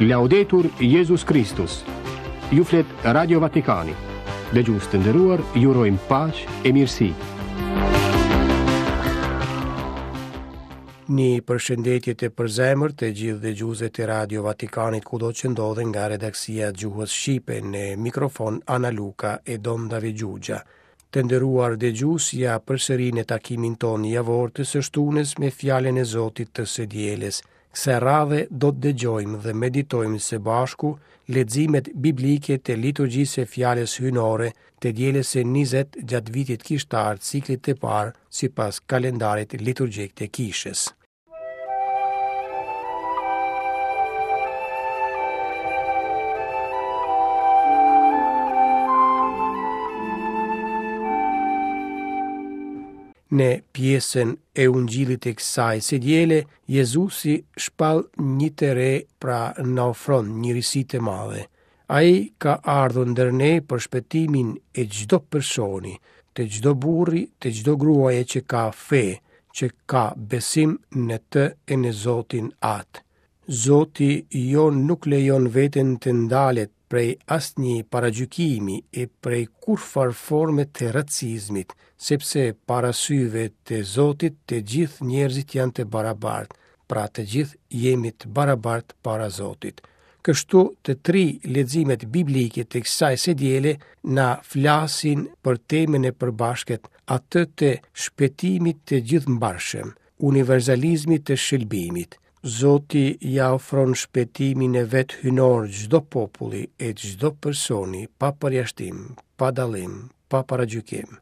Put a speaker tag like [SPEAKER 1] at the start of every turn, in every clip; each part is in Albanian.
[SPEAKER 1] Laudetur Jesus Christus. Ju flet Radio Vatikani. Dëgjues të nderuar, ju urojmë paqë e mirësi.
[SPEAKER 2] Një përshëndetje të përzemërt të gjithë dëgjuesët e Radio Vatikanit kudo që ndodhen nga redaksia e Gjuhës Shqipe, në mikrofon Ana Luka e Don David Gjugja. Të nderuar dëgjues, ja përsëri në takimin ton javor të së shtunës me fjalën e Zotit të së dielës. Kësaj radhe do të dëgjojmë dhe meditojmë së bashku leximet biblike të liturgjisë së fjalës hyjnore të dielës së 20 gjatë vitit kishtar ciklit të parë sipas kalendarit liturgjik të kishës. Në pjesën e Ungjillit të kësaj së diele, Jezusi shpall një të re, pra na ofron një risi të madhe. Ai ka ardhur ndër ne për shpëtimin e çdo personi, të çdo burri, të çdo gruaje që ka fe, që ka besim në të e në Zotin atë. Zoti jon nuk lejon veten të ndalet prej asnjë paragjykimi e prej kurfar forme të racizmit, sepse para syve të Zotit të gjithë njerëzit janë të barabartë, pra të gjithë jemi të barabartë para Zotit. Kështu të tri leximet biblike të kësaj së diele na flasin për temën e përbashkët, atë të shpëtimit të gjithëmbarshëm, univerzalizmit të shëlbimit. Zoti ja ofron shpëtimin e vet hyjnor çdo populli e çdo personi, pa përjashtim, pa dallim, pa paragjykim.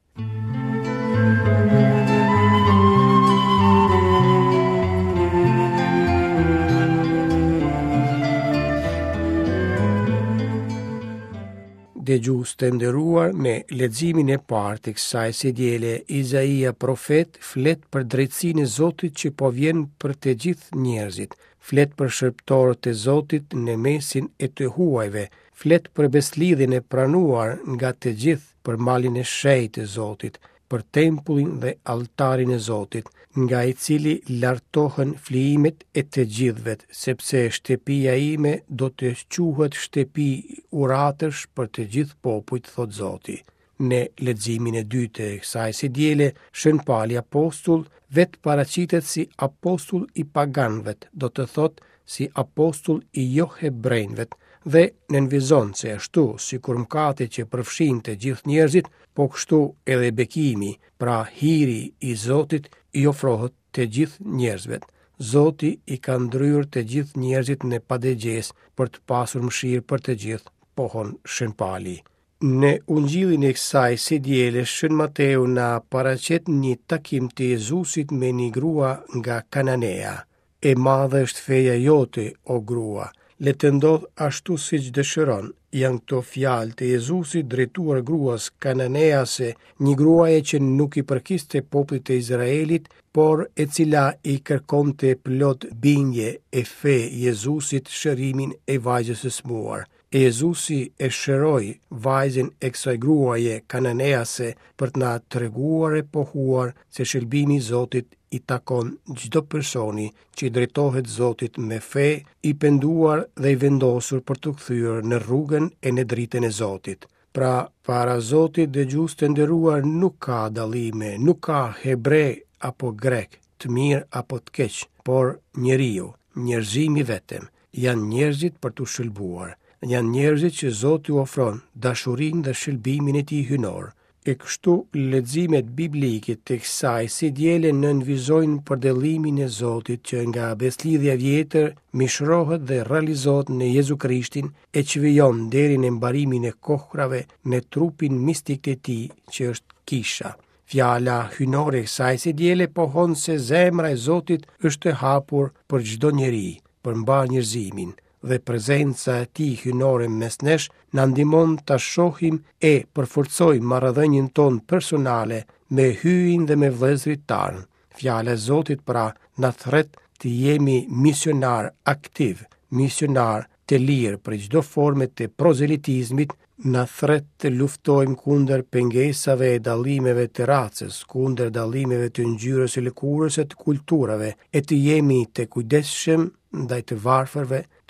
[SPEAKER 2] Dëgjues të nderuar, në leximin e parë të kësaj së diele, Izaia profet flet për drejtsinë e Zotit që po vjen për të gjithë njerëzit, flet për shërbëtorët e Zotit në mesin e të huajve, flet për beslidhjen e pranuar nga të gjithë, për malin e shenjtë të Zotit, për tempullin dhe altarin e Zotit, nga i cili lartohen flijimet e të gjithëvet, sepse shtëpia ime do të quhet shtëpi uratësh për të gjithë popujt, thot Zoti. Në leximin e dytë të kësaj së diele, Shën Pali apostull vetë paraqitet si apostull i paganëve, do të thot si apostull i jo hebrejnëve, dhe nënvizon se ashtu sikur mëkati që përfshin të gjithë njerëzit, po kështu edhe bekimi, pra hiri i Zotit, i ofrohet të gjithë njerëzve. Zoti i ka ndryer të gjithë njerëzit në padegjes për të pasur mëshirë për të gjithë, pohon Shën Pali. Në Ungjillin e kësaj së diele, Shën Mateu na paraqet një takim të Jezusit me një grua nga Kananea. E madhe është feja jote, o grua, le të ndodh ashtu siç dëshiron. Janë këto fjalë të Jezusit drejtuar gruas kananease, një gruaje që nuk i përkiste popullit të Izraelit, por e cila i kërkonte plot bindje e fe Jezusit shërimin e vajzës së smuar. Jezusi e shëroi vajzën e kësaj gruaje kananease për të na treguar e pohuar se shëlbimi i Zotit i takon çdo personi që i drejtohet Zotit me fe, i penduar dhe i vendosur për të kthyer në rrugën e në dritën e Zotit. Pra, para Zotit dëgjues të nderuar, nuk ka dallime, nuk ka hebre apo grek, të mirë apo të keq, por njeriu, njerëzimi vetëm, janë njerëzit për të shëlbuar. Janë njerëzit që Zoti u ofron dashurinë dhe shëlbimin e tij hyjnor. E kështu leximet biblike të kësaj së diele nënvizojnë për dëllimin e Zotit që nga beslidhja vjetër mishrohet dhe realizohet në Jezu Krishtin e që vijon deri në mbarimin e kohërave në trupin mistik të tij që është kisha. Fjala hyjnore e kësaj së diele pohon se zemra e Zotit është e hapur për çdo njeri, për mbar njerëzimin, dhe prezenca e tij hyjnore mes nesh na ndihmon ta shohim e përforcojmë marrëdhënien ton personale me hyjin dhe me vëllezërit tanë. Fjala e Zotit pra na thret të jemi misionar aktiv, misionar të lirë për çdo forme të prozelitizmit, na thret të luftojmë kundër pengesave e dallimeve të racës, kundër dallimeve të ngjyrës e lëkurës e të kulturave, e të jemi të kujdesshëm ndaj të varfërve,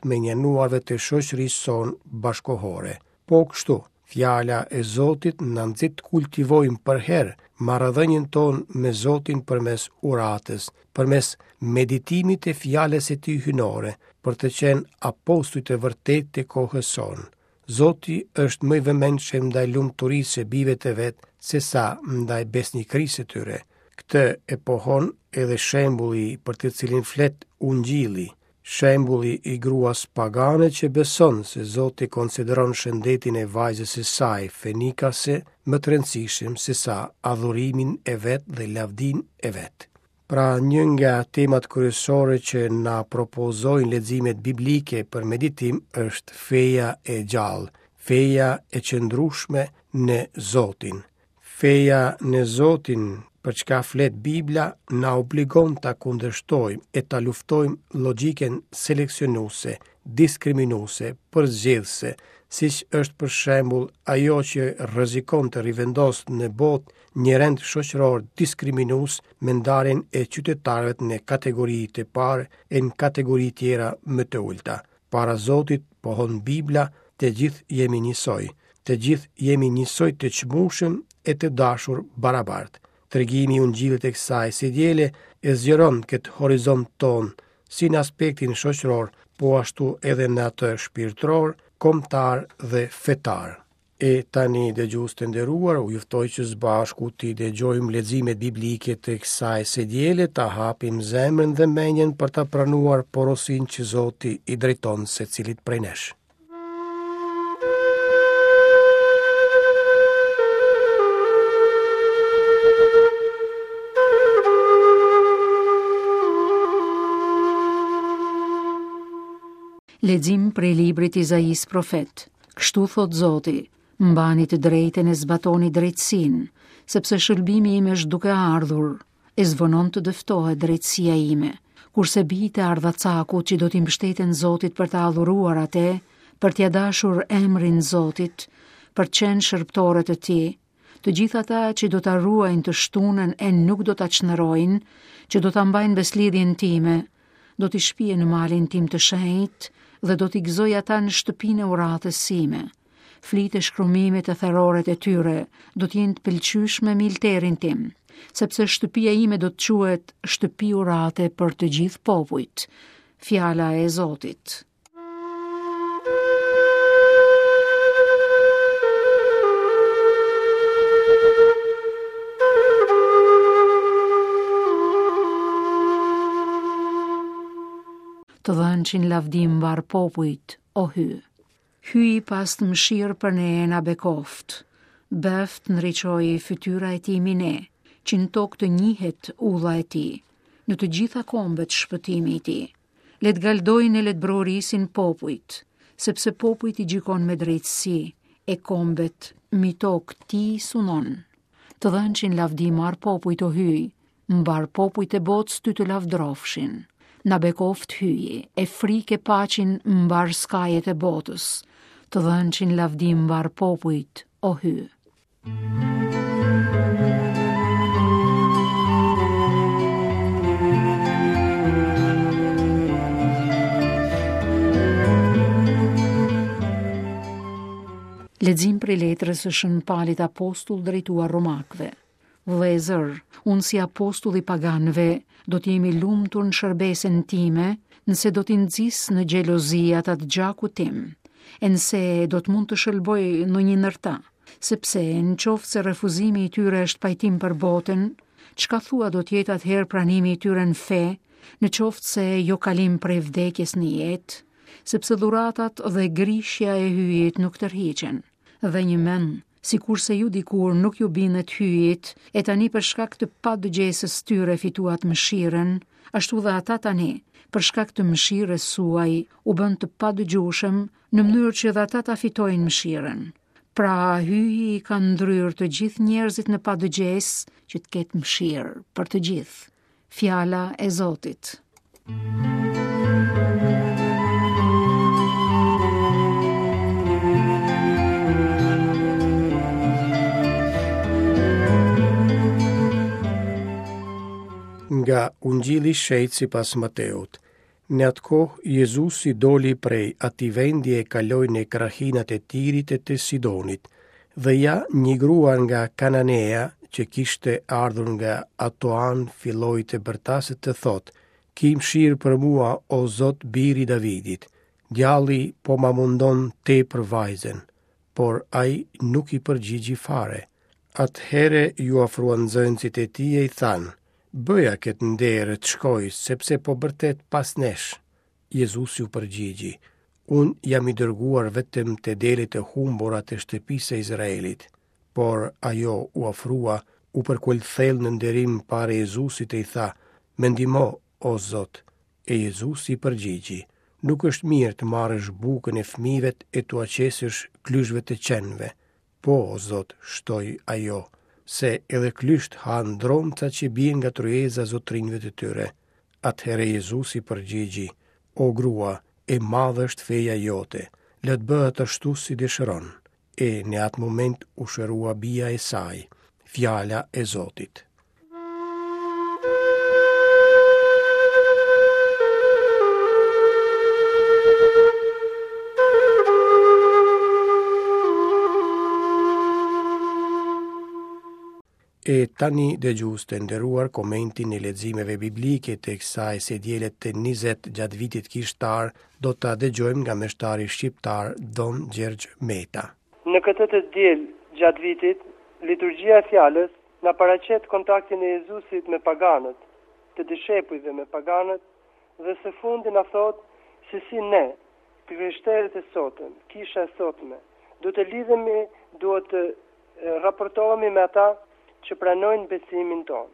[SPEAKER 2] me njenuarve të shoqërisë son bashkohore. Po kështu, fjala e Zotit na nxit kultivojmë për herë marrëdhënien ton me Zotin përmes uratës, përmes meditimit e fjalës së Tij hyjnore, për të qenë apostujt e vërtetë të kohës son. Zoti është më i vëmendshëm ndaj lumturisë së bijve të vet sesa ndaj besnikërisë së tyre. Këtë e pohon edhe shembulli për të cilin flet Ungjilli, shembulli i gruas pagane që beson se Zoti konsideron shëndetin e vajzës së saj fenikase më të rëndësishëm se sa adhurimin e vet dhe lavdin e vet. Pra, një nga temat kryesore që na propozojnë leximet biblike për meditim është feja e gjallë, feja e qëndrueshme në Zotin. Feja në Zotin, për çka flet Bibla, na obligon ta kundërshtojmë e ta luftojmë logjikën seleksionuese, diskriminuese, përzgjedhëse, siç është për shembull ajo që rrezikon të rivendosë në botë një rend shoqëror diskriminues me ndarjen e qytetarëve në kategori të parë e në kategori tjera më të ulta. Para Zotit, pohon Bibla, të gjithë jemi njësoj. Të gjithë jemi njësoj të çmueshëm e të dashur barabartë. Tregimi i Ungjillit e kësaj së diele e zgjeron këtë horizont ton, si në aspektin shoqëror, po ashtu edhe në atë shpirtëror, kombëtar dhe fetar. E tani, dëgjues të nderuar, u juftoj që së bashku t'i dëgjojmë leximet biblike të kësaj së diele, ta hapim zemrën dhe mendjen për ta pranuar porosinë që Zoti i drejton secilit prej nesh.
[SPEAKER 3] Lexim prej librit Izais profet. Kështu thot Zoti: mbani të drejtën e zbatoni drejtësinë, sepse shërbimi im është duke ardhur, e zvonon të dëftohet drejtësia ime. Kurse bijtë e ardhacakut që do t'i mbështeten Zotit për të adhuruar atë, për t'ia dashur emrin Zotit, për të qenë shërbëtorët e Tij, të gjithë ata që do ta ruajnë të shtunën e nuk do ta çndërojnë, që do ta mbajnë beslidhjen time, do t'i shpije në malin tim të shenjtë dhe do t'i gëzoj ata në shtëpinë e uratës sime. Flitë e shkrumimet e therroret e tyre do t'jenë të pëlqyeshme me ilterin tim, sepse shtëpia ime do të quhet shtëpi urate për të gjithë popujt. Fjala e Zotit. Të dhënçin lavdim mbar popujt, o hy. Hyj pas të mëshirë për ne e na bekoft. Beft ndriçoi fytyra e tij mi ne, që në tokë të njihet udha e tij, në të gjitha kombet shpëtimi i tij. Le të galdojnë e le të brorisin popujt, sepse popujt i gjykon me drejtësi, e kombet mi tokë ti sunon. Të dhënçin lavdim mbar popujt, o hyj, mbar popujt e botës ty të lavdrofshin. Na bekoft hyje, e frike paqin mbar skajet e botës, të dhënçin lavdim mbar popujt, o hy. Lexim prej letrës së Shën Palit apostull drejtuar romakëve. Vëllezër, unë si apostull i paganëve do t'jemi lumtur në shërbesen time, nëse do t'i nxis në xhelozi ata të gjakut tim, e nëse do të mund të shëlboj në një nërta, sepse në qoftë se refuzimi i tyre është pajtim për botën, çka thua do t'jetë atëherë pranimi i tyre në fe, në qoftë se jo kalim prej vdekjes në jetë, sepse dhuratat dhe grishja e hyjit nuk tërhiqen, dhe një mend, sikurse ju dikur nuk ju bindet hyjit, e tani për shkak të padëgjesës tyre fituat mëshirën, ashtu dhe ata tani, për shkak të mëshirës suaj, u bën të padëgjueshëm në mënyrë që dhe ata ta fitojnë mëshirën. Pra hyji i ka ndryrë të gjithë njerëzit në padëgjesë që të ketë mëshirë për të gjithë. Fjala e Zotit.
[SPEAKER 2] Nga Ungjilli i Shejtë sipas Mateut. Në atë kohë, Jezusi doli prej atij vendi e kaloi në krahinat e Tirit e të Sidonit, dhe ja një grua nga Kananea që kishte ardhur nga ato anë filloi të bërtaset të thotë: "Ki mëshirë për mua, o Zot, biri Davidit, djalli po ma mundon tepër vajzen." Por ai nuk i përgjigji fare. Atëhere ju afruan nxënësit e tij e i thanë: "Bëja këtë nderë të shkoj, sepse po bërtet pas nesh." Jezusi u përgjigji: "Unë jam i dërguar vetëm te delet e humbura të shtëpisë së Izraelit." Por ajo u afrua, u përkullthell në nderim para Jezusit e i tha: "Më ndihmo, o Zot." E Jezusi i përgjigji: "Nuk është mirë të marrësh bukën e fëmijëve e t'u aqesësh klyshve të qenve." "Po, o Zot," shtoi ajo, "se edhe klysht han dhromca që bien nga tryeza zotrinjve të tyre." Atëherë Jezusi përgjigji: "O grua, e madhe është feja jote, le të bëhet ashtu si dëshiron." E në atë moment u shërua bia e saj. Fjala e Zotit. E tani dëgjues të nderuar, komentin e leximeve biblike të kësaj së diele të 20 gjatë vitit kishtar do ta dëgjojmë nga meshtari shqiptar Don Gjergj Meta.
[SPEAKER 4] Në këtë të diel gjatë vitit, liturgjia e fjalës na paraqet kontaktin e Jezusit me paganët, të dishepujve me paganët, dhe së fundi na thot se si ne, krishterët e sotëm, kisha e sotme, duhet të lidhemi, duhet të raportohemi me ata që pranojnë besimin tonë.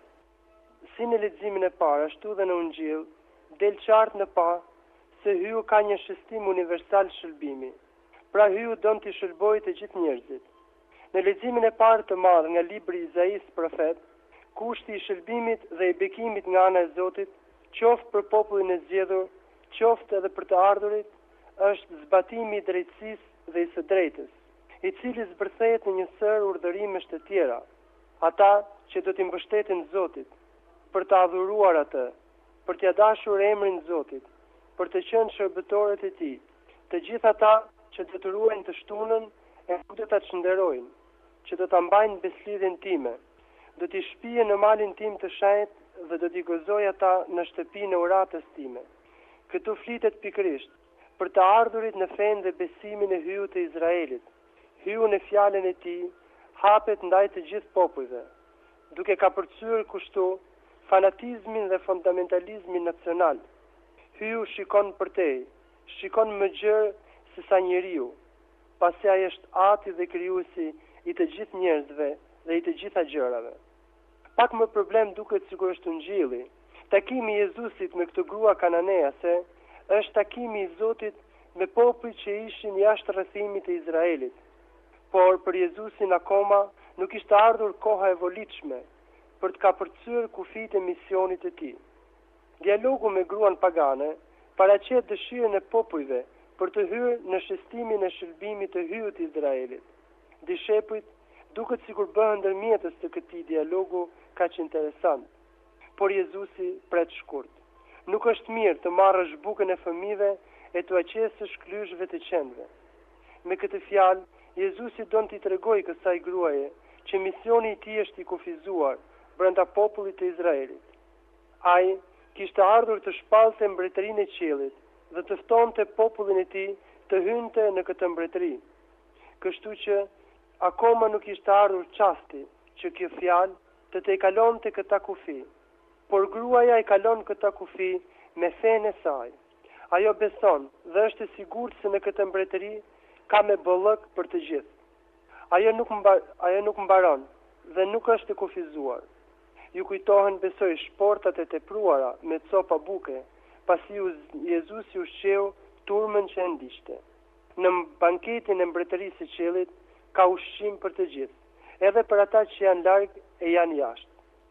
[SPEAKER 4] Si në leximin e parë, ashtu dhe në Ungjil, del qartë në pa se Hyu ka një shëstim universal shëlbimi. Pra Hyu don t'i shëlbojë të gjithë njerëzit. Në leximin e parë të madh nga libri i Izais profet, kushti i shëlbimit dhe i bekimit nga ana e Zotit, qoftë për popullin e zgjedhur, qoftë edhe për të ardhurit, është zbatimi i drejtësisë dhe i së drejtës, i cili zbërthehet në një sër urdhërimesh të tjera. Ata që do t'i mbështetin Zotit, për të adhuruar atë, për t'ia dashur emrin Zotit, për të qenë shërbëtorët e tij, të gjithë ata që do të ruajnë të shtunën e nuk do ta çnderojnë, që do ta mbajnë beslidhjen time, do t'i shpijen në malin tim të shenjtë dhe do t'i gëzoj ata në shtëpinë e uratës time. Këtu flitet pikërisht për të ardhurit në fenë dhe besimin e Hyut të Izraelit. Hyu në fjalën e tij hapet ndaj të gjithë popujve, duke ka përcyer kushtu fanatizmin dhe fundamentalizmin nacional. Hyu shikon përtej, shikon më gjerë se sa njeriu, pasi ai është Ati dhe krijuesi i të gjithë njerëzve dhe i të gjitha gjërave. Pak më problem duket sikur është Ungjilli. Takimi i Jezusit me këtë grua kananease është takimi i Zotit me popujt që ishin jashtë rrethimit të Izraelit. Por për Jezusin akoma nuk ishte ardhur koha e volitshme për të kapërcyer kufijtë e misionit të tij. Dialogu me gruan pagane paraqet dëshirën e popujve për të hyrë në shëstimin e shëlbimit të Hyut të Izraelit. Dishepujt duket sikur bëhen ndërmjetës të këtij dialogu kaq interesant. Por Jezusi pret shkurt. Nuk është mirë të marrësh bukën e fëmijëve e t'u aqesësh klyshve të qenve. Me këtë fjalë, Jezusi don t'i tregojë kësaj gruaje që misioni i tij është i kufizuar brenda popullit të Izraelit. Ai kishte ardhur të shpallte mbretërinë e qiellit dhe të ftonte popullin e tij të hynte në këtë mbretëri. Kështu që akoma nuk ishte ardhur çasti që kjo fjalë të e kalonte këta kufi. Por gruaja e kalon këta kufi me fenë e saj. Ajo beson dhe është e sigurt se në këtë mbretëri ka me bollëk për të gjithë. Ajo nuk mbaron dhe nuk është e kufizuar. Ju kujtohen, besoj, shportat e tepruara me copa buke, pasi Jezusi ushqeu turmën që e ndiqte. Në banketin e mbretërisë së qiellit ka ushqim për të gjithë, edhe për ata që janë larg e janë jashtë.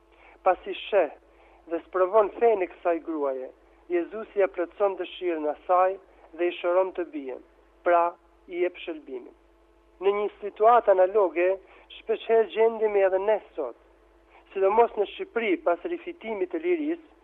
[SPEAKER 4] Pasi sheh dhe sprovon fenë e kësaj gruaje, Jezusi ja plotson dëshirën e saj dhe i shëron të bien. Pra, i jep shëlbimin. Në një situatë analoge, shpeshherë gjendemi edhe ne sot. Sidomos në Shqipëri pas rifitimit të lirisë,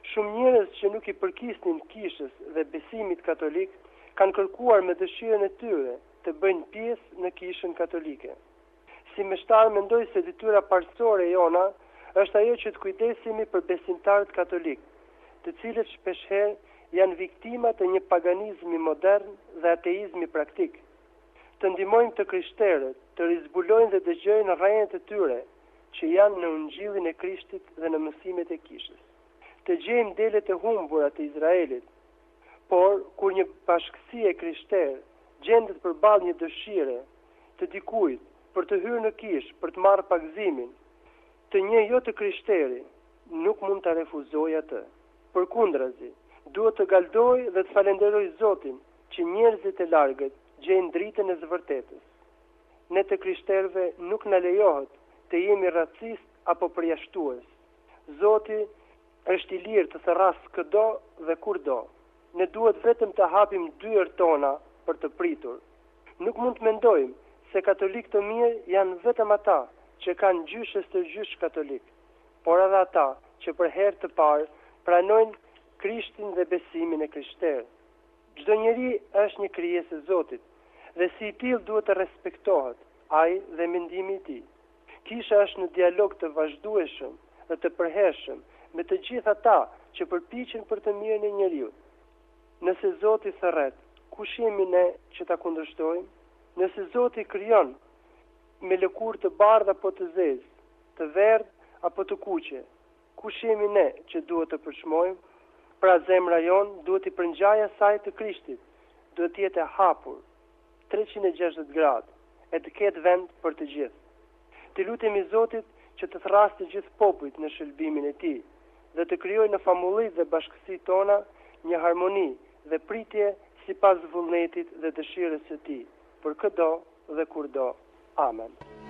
[SPEAKER 4] Shumë njerëz që nuk i përkisnin kishës dhe besimit katolik kanë kërkuar me dëshirën e tyre të bëjnë pjesë në kishën katolike. Si meshtar mendoj se detyra parsorë e jona është ajo që të kujdesemi për besimtarët katolik, të cilët shpeshherë janë viktima të një paganizmi modern dhe ateizmi praktik. Të ndihmojmë të krishterët të rizbulojnë dhe dëgjojnë rrjetet e tyre që janë në ungjillin e Krishtit dhe në mësimet e kishës. Të gjejmë delet e humbura të Izraelit, por kur një bashkësi e krishterë gjendet përballë një dëshire të dikujt për të hyrë në kishë, për të marrë pagëzimin, të një jo të krishteri nuk mund ta refuzojë atë. Përkundrazi, duhet të galdoj dhe të falenderoj Zotin që njerëzit e largët gjejnë dritën e vërtetës. Ne të krishterëve nuk na lejohet të jemi racist apo përjashtues. Zoti është i lirë të therras këdo dhe kurdo. Ne duhet vetëm të hapim dyert tona për të pritur. Nuk mund të mendojmë se katolik të mirë janë vetëm ata që kanë gjyshës të gjysh katolik, por edhe ata që për herë të parë pranojnë Krishtin dhe besimin e krishterë. Çdo njeri është një krijesë e Zotit dhe si i tillë duhet të respektohet ai dhe mendimi i tij. Kisha është në dialog të vazhdueshëm dhe të përhershëm me të gjithë ata që përpiqen për të mirën e njeriu. Nëse Zoti thërret, kush jemi ne që ta kundërshtojmë? Nëse Zoti krijon me lëkurë të bardhë apo të zezë, të verdhë apo të kuqe, kush jemi ne që duhet të përçmojmë? Pra zemra jonë duhet i përngjajë asaj të Krishtit, duhet të jetë e hapur 360 gradë e të ketë vend për të gjithë. Të lutemi Zotit që të thrasë të gjithë popujt në shëlbimin e tij dhe të krijojë në famullit dhe bashkësitë tona një harmoni dhe pritje sipas vullnetit dhe dëshirës së tij, për çdo dhe kurdo. Amen.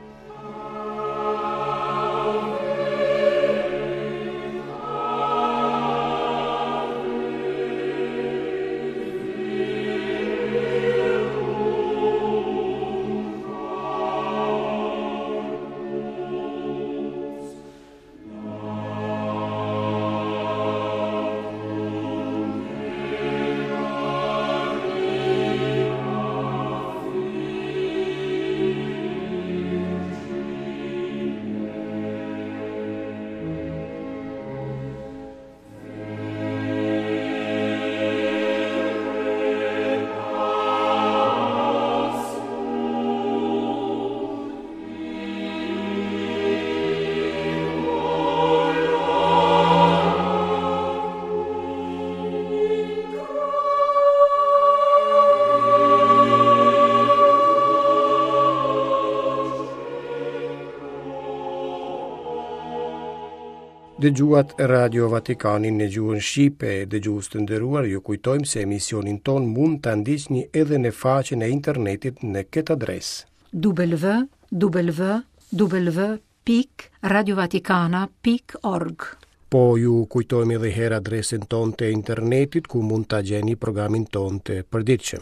[SPEAKER 2] Dëgjuat Radio Vatikanin në gjuhën shqipe. Dëgjues të nderuar, ju kujtojmë se emisionin ton mund ta ndiqni edhe në faqen e internetit në këtë adresë: www.radiovaticana.org. Po ju kujtojmë edhe herë adresën ton të internetit ku mund ta gjeni programin ton të përditshëm: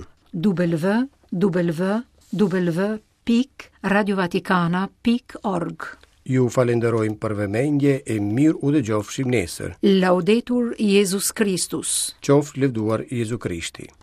[SPEAKER 2] www.radiovaticana.org. Ju falenderojmë për vëmendje e mirë u dëgjofshim nesër.
[SPEAKER 3] Laudetur Jesus Christus.
[SPEAKER 2] Qoftë lëvduar Jezu Krishti.